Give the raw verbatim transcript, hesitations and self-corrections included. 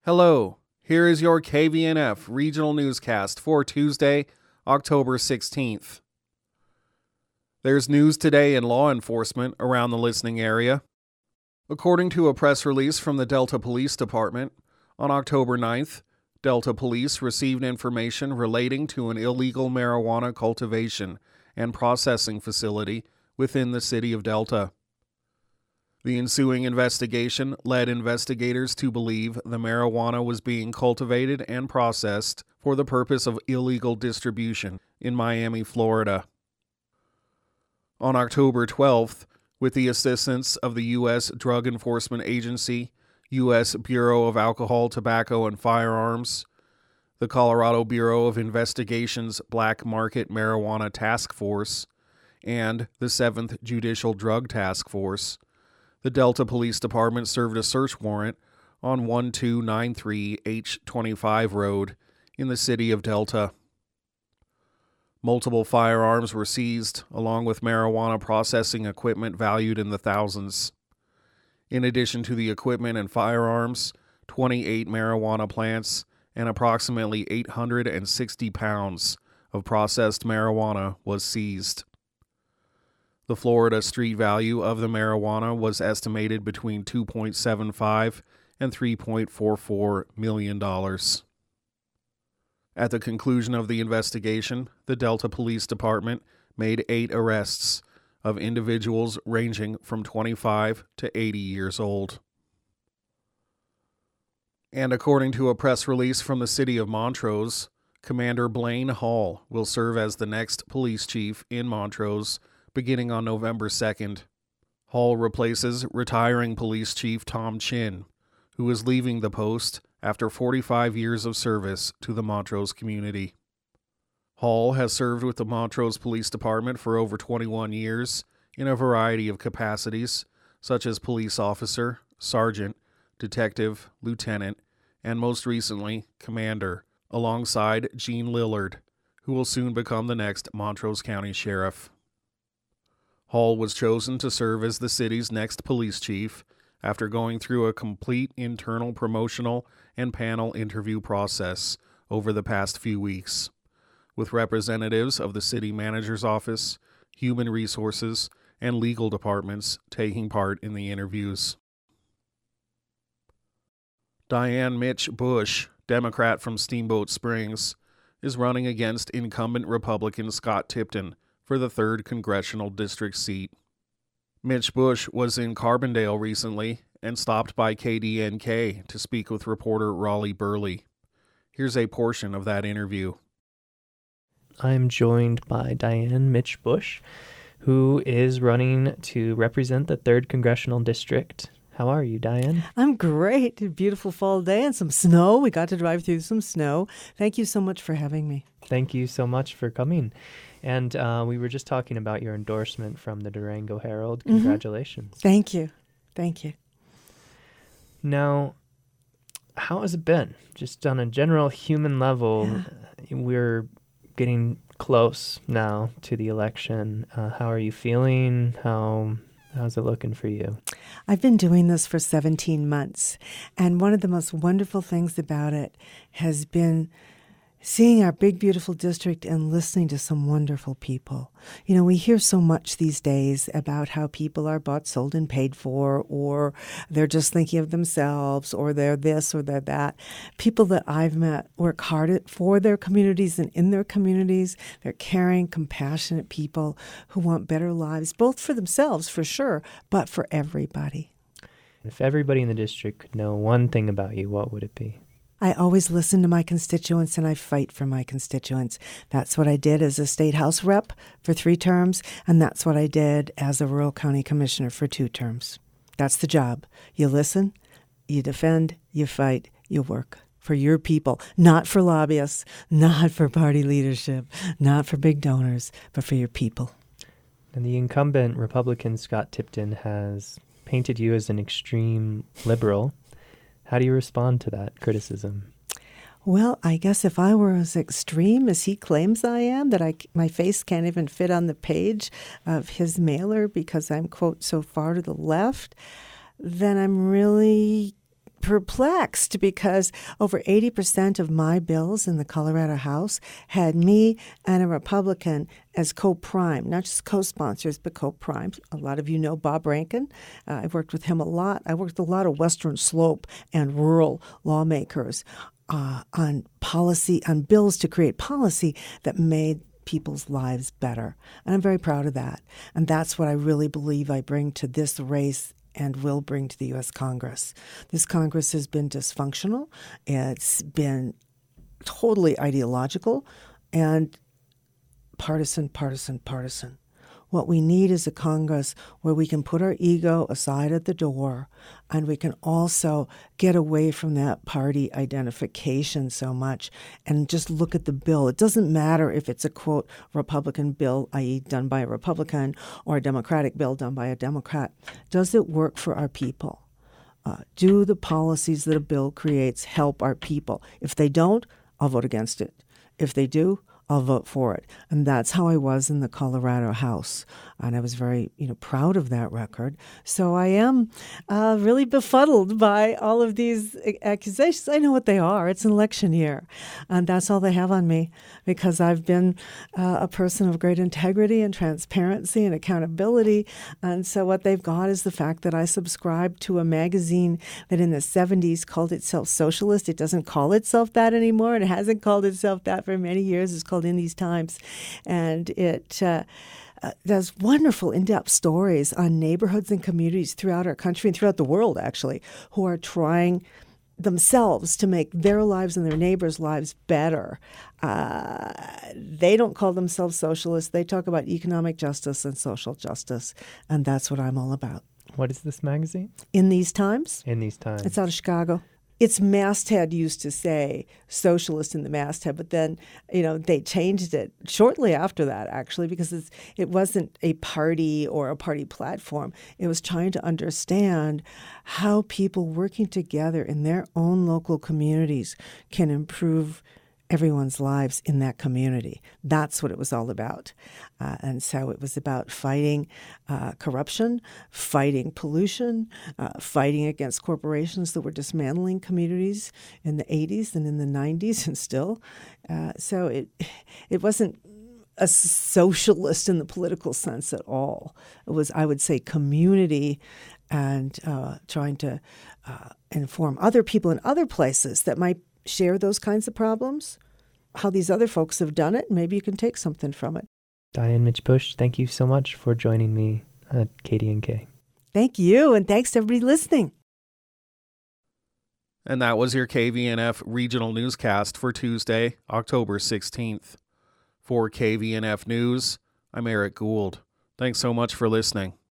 Hello, here is your K V N F regional newscast for Tuesday, October sixteenth. There's news today in law enforcement around the listening area. According to a press release from the Delta Police Department, on October ninth, Delta Police received information relating to an illegal marijuana cultivation and processing facility within the city of Delta. The ensuing investigation led investigators to believe the marijuana was being cultivated and processed for the purpose of illegal distribution in Miami, Florida. On October twelfth, with the assistance of the U S Drug Enforcement Agency, U S Bureau of Alcohol, Tobacco, and Firearms, the Colorado Bureau of Investigation's Black Market Marijuana Task Force, and the seventh Judicial Drug Task Force, the Delta Police Department served a search warrant on twelve ninety-three H twenty-five Road in the city of Delta. Multiple firearms were seized, along with marijuana processing equipment valued in the thousands. In addition to the equipment and firearms, twenty-eight marijuana plants and approximately eight hundred sixty pounds of processed marijuana was seized. The Florida street value of the marijuana was estimated between two point seven five and three point four four million dollars. At the conclusion of the investigation, the Delta Police Department made eight arrests of individuals ranging from twenty-five to eighty years old. And according to a press release from the city of Montrose, Commander Blaine Hall will serve as the next police chief in Montrose beginning on November second. Hall replaces retiring police chief Tom Chin, who is leaving the post after forty-five years of service to the Montrose community. Hall has served with the Montrose Police Department for over twenty-one years in a variety of capacities, such as police officer, sergeant, detective, lieutenant, and most recently, commander, alongside Gene Lillard, who will soon become the next Montrose County Sheriff. Hall was chosen to serve as the city's next police chief after going through a complete internal promotional and panel interview process over the past few weeks, with representatives of the city manager's office, human resources, and legal departments taking part in the interviews. Diane Mitch Bush, Democrat from Steamboat Springs, is running against incumbent Republican Scott Tipton for the third Congressional District seat. Mitch Bush was in Carbondale recently and stopped by K D N K to speak with reporter Raleigh Burley. Here's a portion of that interview. I'm joined by Diane Mitch Bush, who is running to represent the third Congressional District. How are you, Diane? I'm great. A beautiful fall day and some snow. We got to drive through some snow. Thank you so much for having me. Thank you so much for coming. And uh, we were just talking about your endorsement from the Durango Herald. Congratulations. Mm-hmm. Thank you. Thank you. Now, how has it been? Just on a general human level, yeah. We're getting close now to the election. Uh, how are you feeling? How how's it looking for you? I've been doing this for seventeen months, and one of the most wonderful things about it has been seeing our big, beautiful district and listening to some wonderful people. You know, we hear so much these days about how people are bought, sold, and paid for, or they're just thinking of themselves, or they're this or they're that. People that I've met work hard for their communities and in their communities. They're caring, compassionate people who want better lives, both for themselves, for sure, but for everybody. If everybody in the district could know one thing about you, what would it be? I always listen to my constituents and I fight for my constituents. That's what I did as a state house rep for three terms, and that's what I did as a rural county commissioner for two terms. That's the job. You listen, you defend, you fight, you work for your people, not for lobbyists, not for party leadership, not for big donors, but for your people. And the incumbent Republican Scott Tipton has painted you as an extreme liberal. How do you respond to that criticism? Well, I guess if I were as extreme as he claims I am, that I, my face can't even fit on the page of his mailer because I'm, quote, so far to the left, then I'm really perplexed because over eighty percent of my bills in the Colorado House had me and a Republican as co-prime, not just co-sponsors, but co-prime. A lot of you know Bob Rankin. Uh, I've worked with him a lot. I worked with a lot of Western Slope and rural lawmakers uh, on policy, on bills to create policy that made people's lives better. And I'm very proud of that. And that's what I really believe I bring to this race and will bring to the U S Congress. This Congress has been dysfunctional. It's been totally ideological and partisan, partisan, partisan. What we need is a Congress where we can put our ego aside at the door and we can also get away from that party identification so much and just look at the bill. It doesn't matter if it's a, quote, Republican bill, that is done by a Republican, or a Democratic bill done by a Democrat. Does it work for our people? Uh, do the policies that a bill creates help our people? If they don't, I'll vote against it. If they do, I'll vote for it. And that's how I was in the Colorado House. And I was very, you know, proud of that record. So I am uh, really befuddled by all of these accusations. I know what they are. It's an election year. And that's all they have on me, because I've been uh, a person of great integrity and transparency and accountability. And so what they've got is the fact that I subscribe to a magazine that in the seventies called itself Socialist. It doesn't call itself that anymore, and it hasn't called itself that for many years. It's called In These Times. And it uh, uh, does wonderful in-depth stories on neighborhoods and communities throughout our country and throughout the world, actually, who are trying themselves to make their lives and their neighbors' lives better. Uh, they don't call themselves socialists. They talk about economic justice and social justice, and that's what I'm all about. What is this magazine? In These Times. In These Times. It's out of Chicago. Its masthead used to say socialist in the masthead, but then, you know, they changed it shortly after that, actually, because it's, it wasn't a party or a party platform. It was trying to understand how people working together in their own local communities can improve everyone's lives in that community. That's what it was all about. Uh, and so it was about fighting uh, corruption, fighting pollution, uh, fighting against corporations that were dismantling communities in the eighties and in the nineties and still. Uh, so it it wasn't a socialist in the political sense at all. It was, I would say, community and uh, trying to uh, inform other people in other places that might share those kinds of problems, how these other folks have done it. Maybe you can take something from it. Diane Mitsch-Bush, thank you so much for joining me at K D N K. Thank you, and thanks to everybody listening. And that was your K V N F regional newscast for Tuesday, October sixteenth. For K V N F News, I'm Eric Gould. Thanks so much for listening.